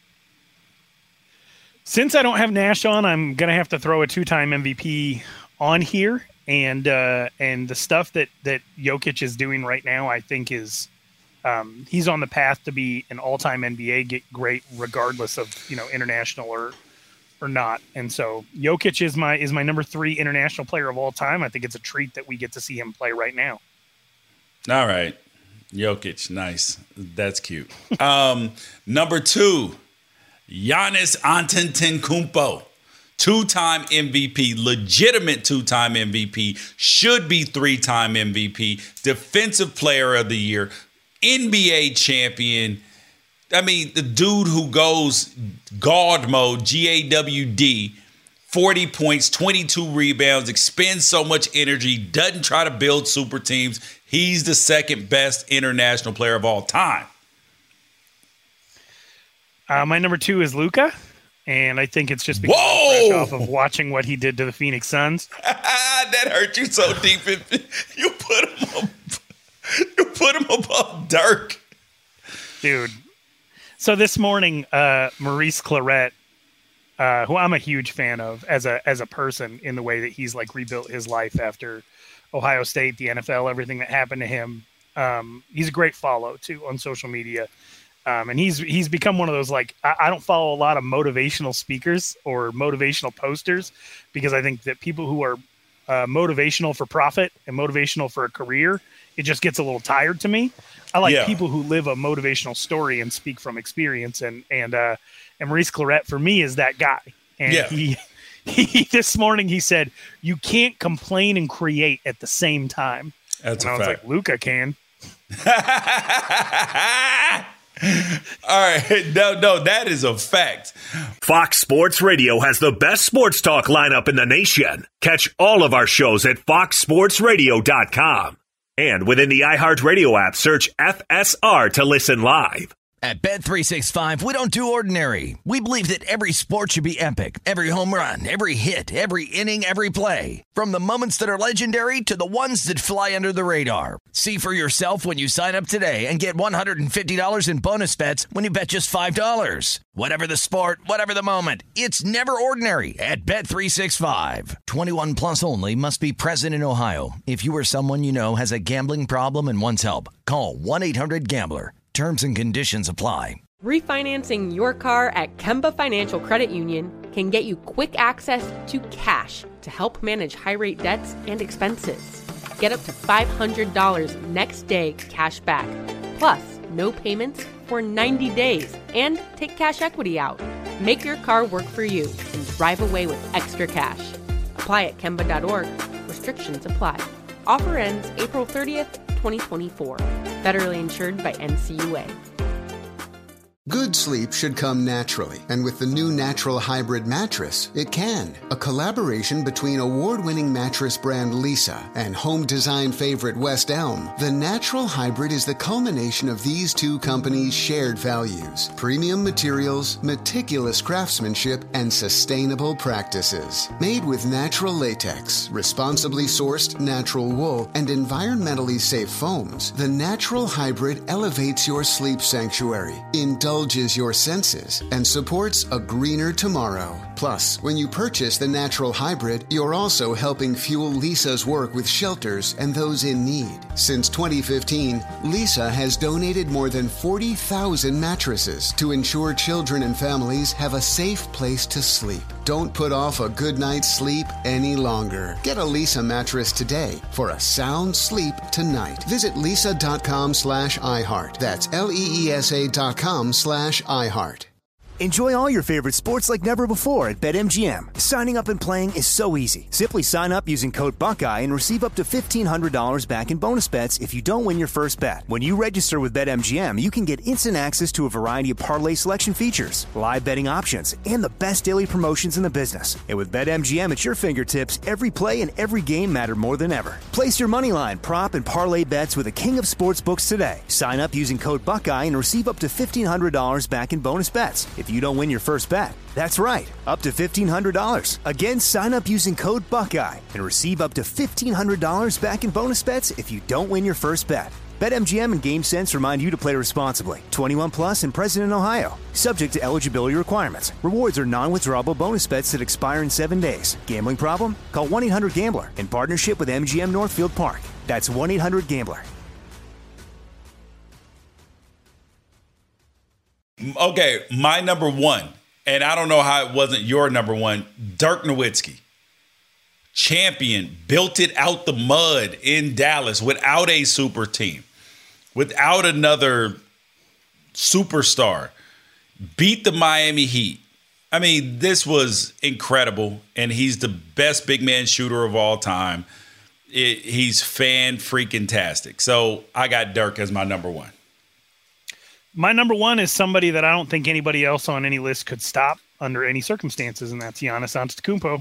Since I don't have Nash on, I'm going to have to throw a 2-time MVP on here. And the stuff that Jokic is doing right now, I think is he's on the path to be an all-time NBA great regardless of, international or not. And so Jokic is my number 3 international player of all time. I think it's a treat that we get to see him play right now. All right. Jokic, nice. That's cute. Number 2, Giannis Antetokounmpo. 2-time MVP, legitimate 2-time MVP, should be 3-time MVP, Defensive Player of the Year, NBA champion. I mean, the dude who goes God mode, GAWD, 40 points, 22 rebounds, expends so much energy, doesn't try to build super teams. He's the second best international player of all time. My number 2 is Luka. And I think it's just because fresh off of watching what he did to the Phoenix Suns. That hurt you so deep. You put him above Dirk. Dude. So this morning, Maurice Clarett, who I'm a huge fan of as a person in the way that he's like rebuilt his life after Ohio State, the NFL, everything that happened to him. He's a great follow too on social media. And he's become one of those, like, I don't follow a lot of motivational speakers or motivational posters because I think that people who are motivational for profit and motivational for a career, it just gets a little tired to me. I like people who live a motivational story and speak from experience. And Maurice Clarett, for me, is that guy. And he this morning, he said, you can't complain and create at the same time. That's and I was like, Luka can. All right. No, that is a fact. Fox Sports Radio has the best sports talk lineup in the nation. Catch all of our shows at foxsportsradio.com. And within the iHeartRadio app, search FSR to listen live. At Bet365, we don't do ordinary. We believe that every sport should be epic. Every home run, every hit, every inning, every play. From the moments that are legendary to the ones that fly under the radar. See for yourself when you sign up today and get $150 in bonus bets when you bet just $5. Whatever the sport, whatever the moment, it's never ordinary at Bet365. 21 plus only. Must be present in Ohio. If you or someone you know has a gambling problem and wants help, call 1-800-GAMBLER. Terms and conditions apply. Refinancing your car at Kemba Financial Credit Union can get you quick access to cash to help manage high-rate debts and expenses. Get up to $500 next day cash back, plus no payments for 90 days, and take cash equity out. Make your car work for you and drive away with extra cash. Apply at Kemba.org. Restrictions apply. Offer ends April 30th, 2024. Federally insured by NCUA. Good sleep should come naturally, and with the new Natural Hybrid mattress, it can. A collaboration between award-winning mattress brand Leesa and home design favorite West Elm, the Natural Hybrid is the culmination of these two companies' shared values: premium materials, meticulous craftsmanship, and sustainable practices. Made with natural latex, responsibly sourced natural wool, and environmentally safe foams, the Natural Hybrid elevates your sleep sanctuary, indulges your senses, and supports a greener tomorrow. Plus, when you purchase the Natural Hybrid, you're also helping fuel Leesa's work with shelters and those in need. Since 2015, Leesa has donated more than 40,000 mattresses to ensure children and families have a safe place to sleep. Don't put off a good night's sleep any longer. Get a Leesa mattress today for a sound sleep tonight. Visit leesa.com/iHeart. That's LEESA.com/iHeart. Enjoy all your favorite sports like never before at BetMGM. Signing up and playing is so easy. Simply sign up using code Buckeye and receive up to $1,500 back in bonus bets if you don't win your first bet. When you register with BetMGM, you can get instant access to a variety of parlay selection features, live betting options, and the best daily promotions in the business. And with BetMGM at your fingertips, every play and every game matter more than ever. Place your moneyline, prop, and parlay bets with the king of sportsbooks today. Sign up using code Buckeye and receive up to $1,500 back in bonus bets if you don't win your first bet. That's right, up to $1,500. Again, sign up using code Buckeye and receive up to $1,500 back in bonus bets if you don't win your first bet. BetMGM and GameSense remind you to play responsibly. 21 plus and present in Ohio. Subject to eligibility requirements. Rewards are non-withdrawable bonus bets that expire in 7 days. Gambling problem? Call 1-800-GAMBLER in partnership with MGM Northfield Park. That's 1-800-GAMBLER. Okay, my number one, and I don't know how it wasn't your number one, Dirk Nowitzki. Champion, built it out the mud in Dallas without a super team. without another superstar, beat the Miami Heat. I mean, this was incredible, and he's the best big man shooter of all time. He's fan-freaking-tastic. So I got Dirk as my number one. My number one is somebody that I don't think anybody else on any list could stop under any circumstances, and that's Giannis Antetokounmpo.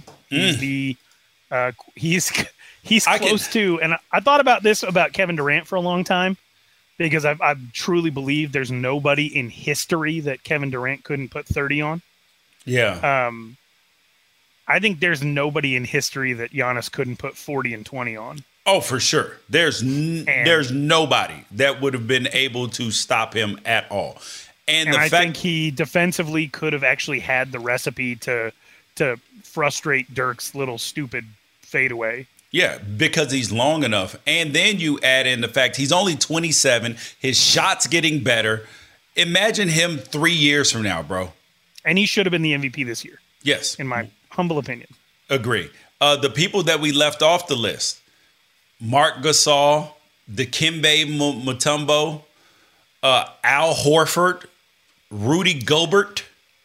He's close to, and I thought about this about Kevin Durant for a long time, because I've truly believed there's nobody in history that Kevin Durant couldn't put 30 on. Yeah. I think there's nobody in history that Giannis couldn't put 40 and 20 on. Oh, for sure. There's nobody that would have been able to stop him at all. And I think he defensively could have actually had the recipe to frustrate Dirk's little stupid fadeaway. Yeah, because he's long enough. And then you add in the fact he's only 27. His shot's getting better. Imagine him 3 years from now, bro. And he should have been the MVP this year. Yes. In my humble opinion. Agree. The people that we left off the list, Marc Gasol, Dikembe Mutombo, Al Horford, Rudy Gobert,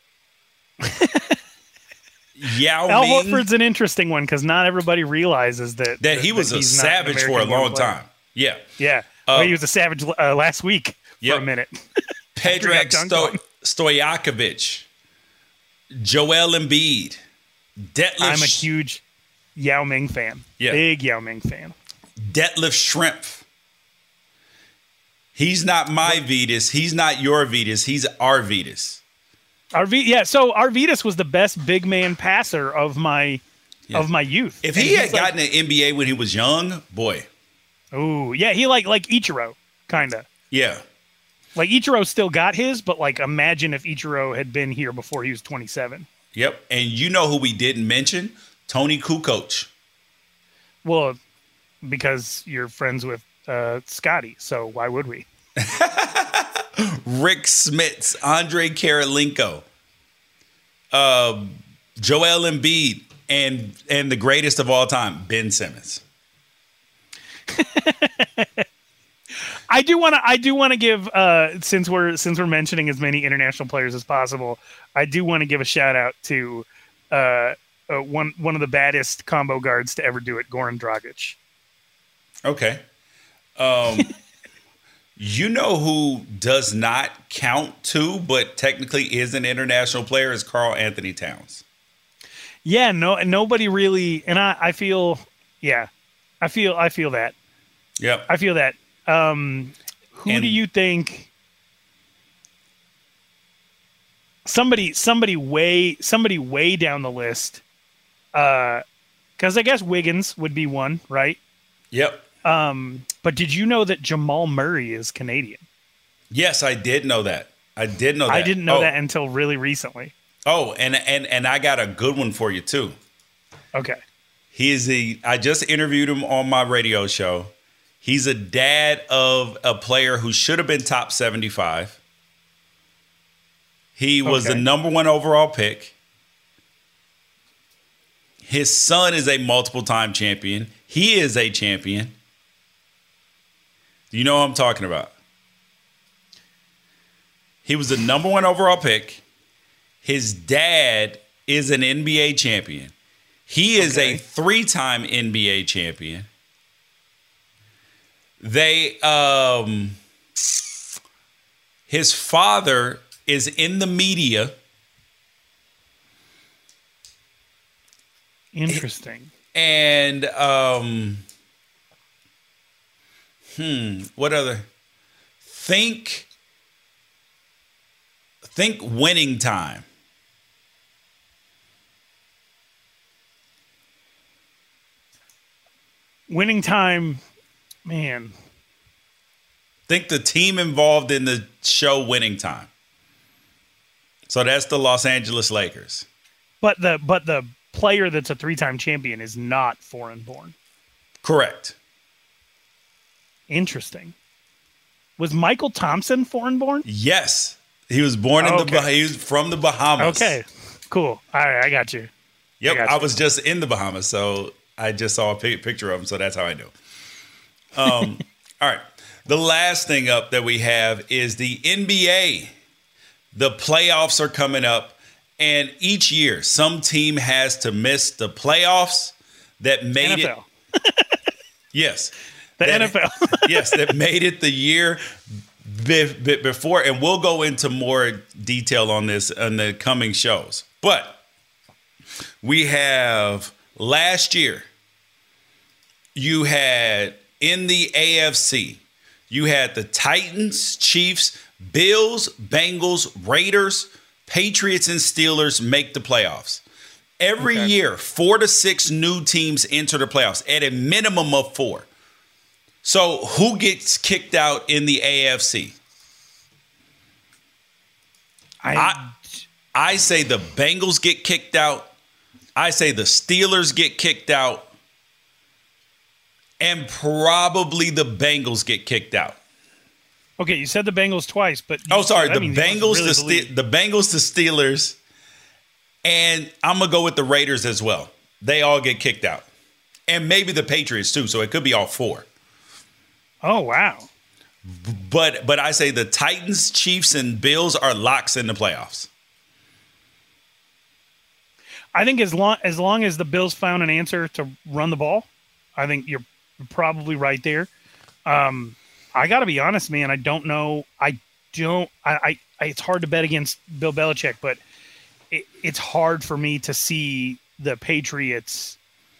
Yao Al Ming. Horford's an interesting one because not everybody realizes that he was a savage for a long time. Yeah. Yeah. He was a savage last week for a minute. Predrag Stojakovic, Joel Embiid, Detlef. I'm a huge Yao Ming fan. Yeah. Big Yao Ming fan. Detlef Schrempf. He's not my Vitas. He's not your Vitas. He's our Vitas. So Arvydas was the best big man passer of my youth. If he had gotten an NBA when he was young, boy. Oh, yeah, he like Ichiro, kind of. Yeah. Like Ichiro still got his, but like imagine if Ichiro had been here before he was 27. Yep. And you know who we didn't mention? Tony Kukoc. Well, because you're friends with Scotty, so why would we? Rick Smits, Andre Karolinko, Joel Embiid, and the greatest of all time, Ben Simmons. I do want to give since we're mentioning as many international players as possible, I do want to give a shout out to one of the baddest combo guards to ever do it, Goran Dragic. Okay. You know who does not count too, but technically is an international player is Karl Anthony Towns. Yeah, nobody really, and I feel that. Yep. I feel that. Who do you think? Somebody way down the list. Because I guess Wiggins would be one, right? Yep. But did you know that Jamal Murray is Canadian? Yes, I did know that. I didn't know that until really recently. Oh, and I got a good one for you too. Okay. I just interviewed him on my radio show. He's a dad of a player who should have been top 75. He was the number 1 overall pick. His son is a multiple-time champion. He is a champion. Do you know what I'm talking about? He was the number 1 overall pick. His dad is an NBA champion. He is a 3-time NBA champion. His father is in the media. Interesting. And what other? Think Winning Time. Winning Time, man. Think the team involved in the show Winning Time. So that's the Los Angeles Lakers. But the player that's a 3-time champion is not foreign-born. Correct. Interesting. Was Michael Thompson foreign-born? Yes. He was born he was from the Bahamas. Okay. Cool. All right, I got you. Yep, I was just in the Bahamas, so I just saw a picture of him, so that's how I knew. All right. The last thing up that we have is the NBA. The playoffs are coming up, and each year some team has to miss the playoffs that made NFL. It. Yes. The NFL. Yes, that made it the year before, and we'll go into more detail on this in the coming shows. But we have last year, you had in the AFC, you had the Titans, Chiefs, Bills, Bengals, Raiders, Patriots, and Steelers make the playoffs. Every year, 4 to 6 new teams enter the playoffs at a minimum of 4. So who gets kicked out in the AFC? I say the Bengals get kicked out. I say the Steelers get kicked out. And probably the Bengals get kicked out. Okay, you said the Bengals twice, but the Bengals, the Bengals, the Steelers, and I'm gonna go with the Raiders as well. They all get kicked out, and maybe the Patriots too. So it could be all 4. Oh wow! But I say the Titans, Chiefs, and Bills are locks in the playoffs. I think as long as the Bills found an answer to run the ball, I think you're probably right there. I got to be honest, man. I don't know. It's hard to bet against Bill Belichick, but it's hard for me to see the Patriots.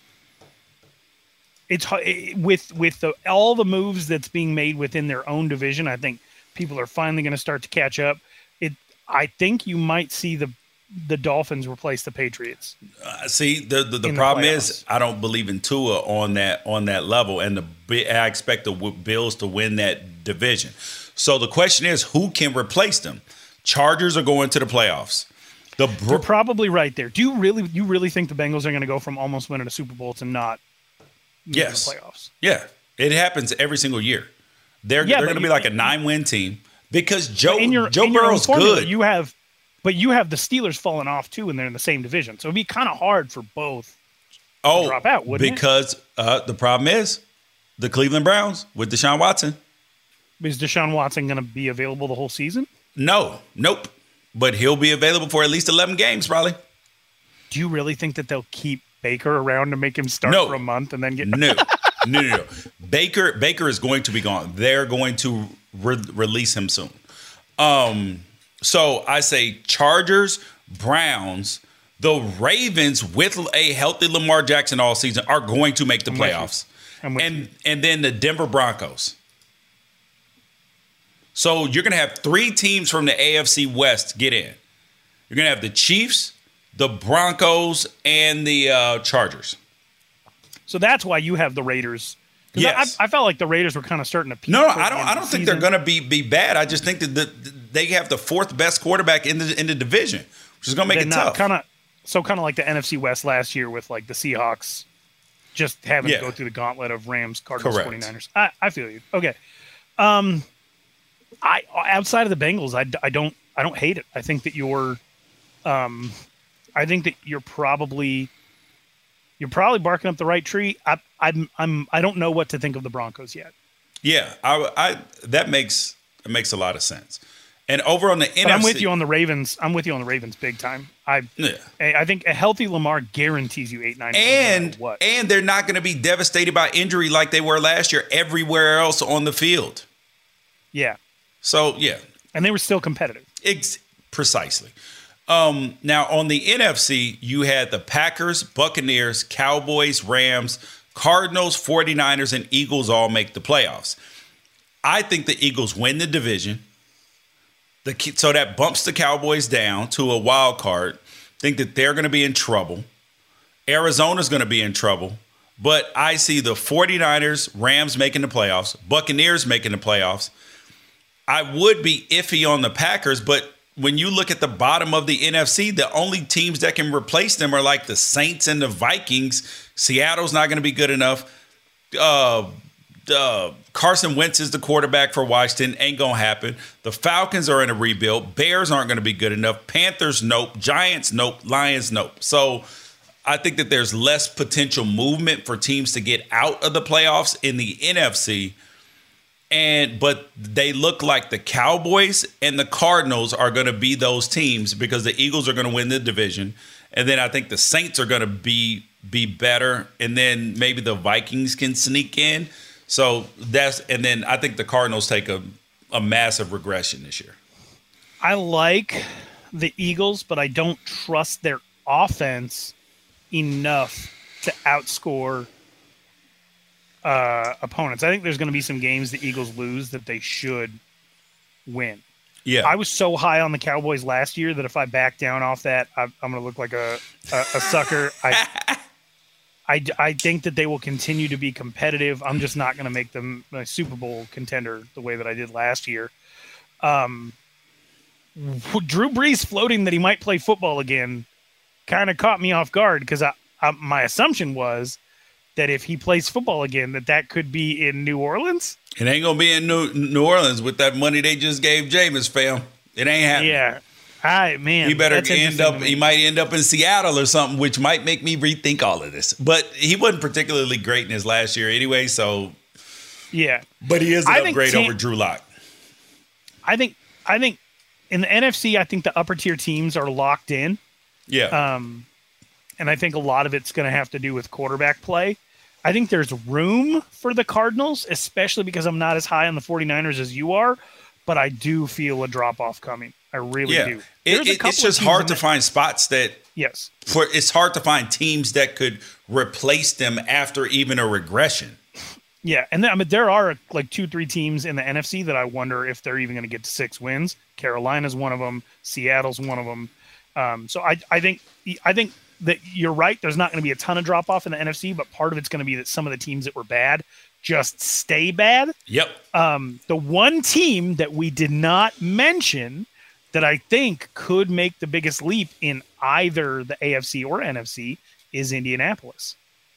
It's with all the moves that's being made within their own division. I think people are finally going to start to catch up. I think you might see the Dolphins replace the Patriots. The problem is I don't believe in Tua on that level, and I expect the Bills to win that division. So the question is, who can replace them? Chargers are going to the playoffs. You're probably right there. Do you really think the Bengals are going to go from almost winning a Super Bowl to not making the playoffs? Yeah, it happens every single year. They're going to be like a 9-win team because Joe Burrow's good. But you have the Steelers falling off, too, and they're in the same division. So it would be kind of hard for both to drop out, wouldn't it? Because the problem is the Cleveland Browns with Deshaun Watson. Is Deshaun Watson going to be available the whole season? Nope. But he'll be available for at least 11 games, probably. Do you really think that they'll keep Baker around to make him start for a month and then get... No. Baker is going to be gone. They're going to release him soon. So I say Chargers, Browns, the Ravens with a healthy Lamar Jackson all season are going to make the playoffs. And then the Denver Broncos. So you're going to have 3 teams from the AFC West get in. You're going to have the Chiefs, the Broncos, and the Chargers. So that's why you have the Raiders. Yes. I felt like the Raiders were kind of starting to peak. No, I don't think they're going to be bad. I just think that they have the 4th best quarterback in the division, which is going to make it tough. Kind of like the NFC West last year with like the Seahawks just having to go through the gauntlet of Rams, Cardinals, 49ers. I feel you. Okay. Outside of the Bengals, I don't hate it. I think that you're probably barking up the right tree. I don't know what to think of the Broncos yet. Yeah, that makes a lot of sense. And over on the NFC, I'm with you on the Ravens. I'm with you on the Ravens big time. I think a healthy Lamar guarantees you 8-9. And they're not going to be devastated by injury like they were last year everywhere else on the field. Yeah. So yeah, and they were still competitive. Precisely. Now on the NFC, you had the Packers, Buccaneers, Cowboys, Rams, Cardinals, 49ers, and Eagles all make the playoffs. I think the Eagles win the division. So that bumps the Cowboys down to a wild card. Think that they're going to be in trouble. Arizona's going to be in trouble. But I see the 49ers, Rams making the playoffs, Buccaneers making the playoffs. I would be iffy on the Packers, but when you look at the bottom of the NFC, the only teams that can replace them are like the Saints and the Vikings. Seattle's not going to be good enough. Carson Wentz is the quarterback for Washington. Ain't going to happen. The Falcons are in a rebuild. Bears aren't going to be good enough. Panthers, nope. Giants, nope. Lions, nope. So I think that there's less potential movement for teams to get out of the playoffs in the NFC. But they look like the Cowboys and the Cardinals are going to be those teams because the Eagles are going to win the division. And then I think the Saints are going to be better. And then maybe the Vikings can sneak in. So and then I think the Cardinals take a massive regression this year. I like the Eagles, but I don't trust their offense enough to outscore opponents. I think there's going to be some games the Eagles lose that they should win. Yeah, I was so high on the Cowboys last year that if I back down off that, I'm going to look like a sucker. I think that they will continue to be competitive. I'm just not going to make them a Super Bowl contender the way that I did last year. Drew Brees floating that he might play football again kind of caught me off guard because my assumption was that if he plays football again, that could be in New Orleans. It ain't going to be in New Orleans with that money they just gave Jameis, fam. It ain't happening. Yeah. All right, man. He better he might end up in Seattle or something, which might make me rethink all of this. But he wasn't particularly great in his last year anyway, so. Yeah. But he is an upgrade over Drew Lock. I think in the NFC, I think the upper tier teams are locked in. Yeah. And I think a lot of it's going to have to do with quarterback play. I think there's room for the Cardinals, especially because I'm not as high on the 49ers as you are, but I do feel a drop-off coming. I really do. It's just hard to find spots that – yes. It's hard to find teams that could replace them after even a regression. Yeah, and there are like 2-3 teams in the NFC that I wonder if they're even going to get to 6 wins. Carolina's one of them. Seattle's one of them. So I think that you're right. There's not going to be a ton of drop off in the NFC, but part of it's going to be that some of the teams that were bad just stay bad. Yep. The one team that we did not mention that I think could make the biggest leap in either the AFC or NFC is Indianapolis.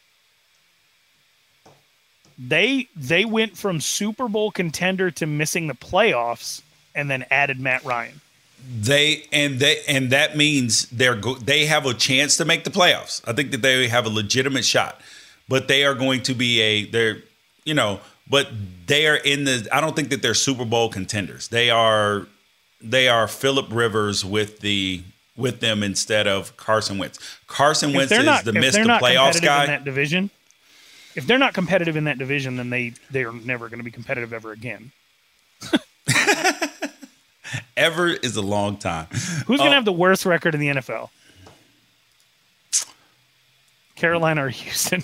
They went from Super Bowl contender to missing the playoffs and then added Matt Ryan. And that means they have a chance to make the playoffs. I think that they have a legitimate shot, but they are going to be but they are in the. I don't think that they're Super Bowl contenders. They are Phillip Rivers with them instead of Carson Wentz. Carson Wentz is the missed the playoffs guy. In that division, if they're not competitive in that division, then they are never going to be competitive ever again. Ever is a long time. Who's going to have the worst record in the NFL? Carolina or Houston?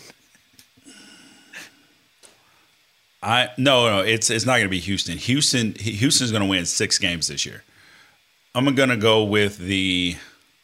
No, it's not going to be Houston. Houston's going to win 6 games this year. I'm going to go with the.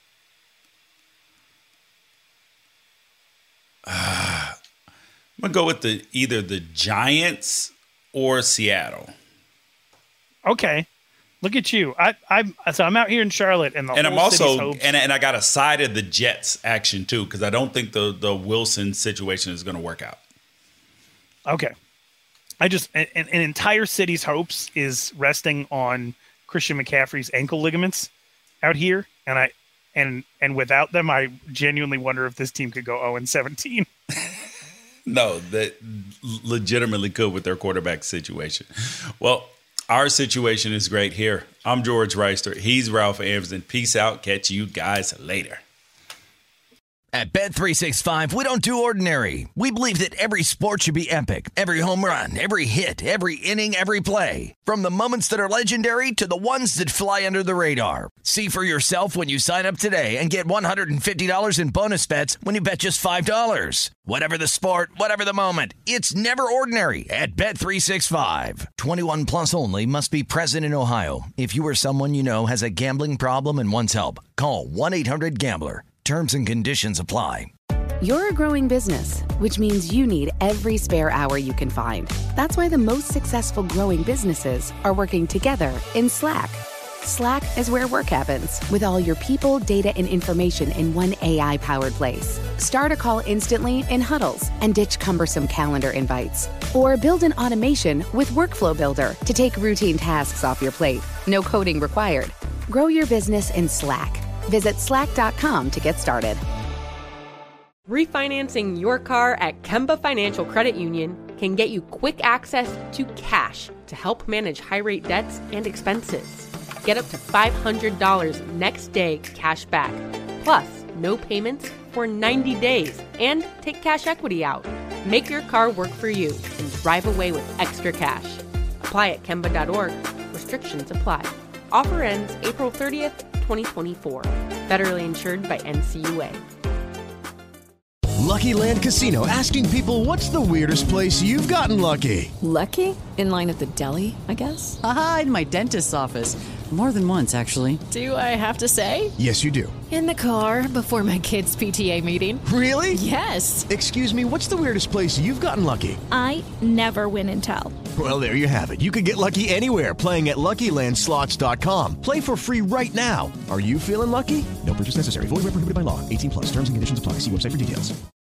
I'm going to go with either the Giants or Seattle. Okay. Look at you. I'm out here in Charlotte, and I'm also and I got a side of the Jets action too because I don't think the Wilson situation is going to work out. Okay, an entire city's hopes is resting on Christian McCaffrey's ankle ligaments out here, and without them, I genuinely wonder if this team could go 0-17. No, that legitimately could with their quarterback situation. Well. Our situation is great here. I'm George Reister. He's Ralph Amsden. Peace out. Catch you guys later. At Bet365, we don't do ordinary. We believe that every sport should be epic. Every home run, every hit, every inning, every play. From the moments that are legendary to the ones that fly under the radar. See for yourself when you sign up today and get $150 in bonus bets when you bet just $5. Whatever the sport, whatever the moment, it's never ordinary at Bet365. 21 plus only. Must be present in Ohio. If you or someone you know has a gambling problem and wants help, call 1-800-GAMBLER. Terms and conditions apply. You're a growing business, which means you need every spare hour you can find. That's why the most successful growing businesses are working together in Slack. Slack is where work happens, with all your people, data, and information in one AI-powered place. Start a call instantly in huddles and ditch cumbersome calendar invites. Or build an automation with Workflow Builder to take routine tasks off your plate. No coding required. Grow your business in Slack. Visit slack.com to get started. Refinancing your car at Kemba Financial Credit Union can get you quick access to cash to help manage high-rate debts and expenses. Get up to $500 next day cash back, plus no payments for 90 days, and take cash equity out. Make your car work for you and drive away with extra cash. Apply at Kemba.org. Restrictions apply. Offer ends April 30th, 2024. Federally insured by NCUA. Lucky Land Casino, asking people, what's the weirdest place you've gotten lucky? Lucky? In line at the deli, I guess? Aha, in my dentist's office. More than once, actually. Do I have to say? Yes, you do. In the car before my kids' PTA meeting. Really? Yes. Excuse me, what's the weirdest place you've gotten lucky? I never win and tell. Well, there you have it. You can get lucky anywhere, playing at LuckyLandSlots.com. Play for free right now. Are you feeling lucky? No purchase necessary. Void where prohibited by law. 18+. Terms and conditions apply. See website for details.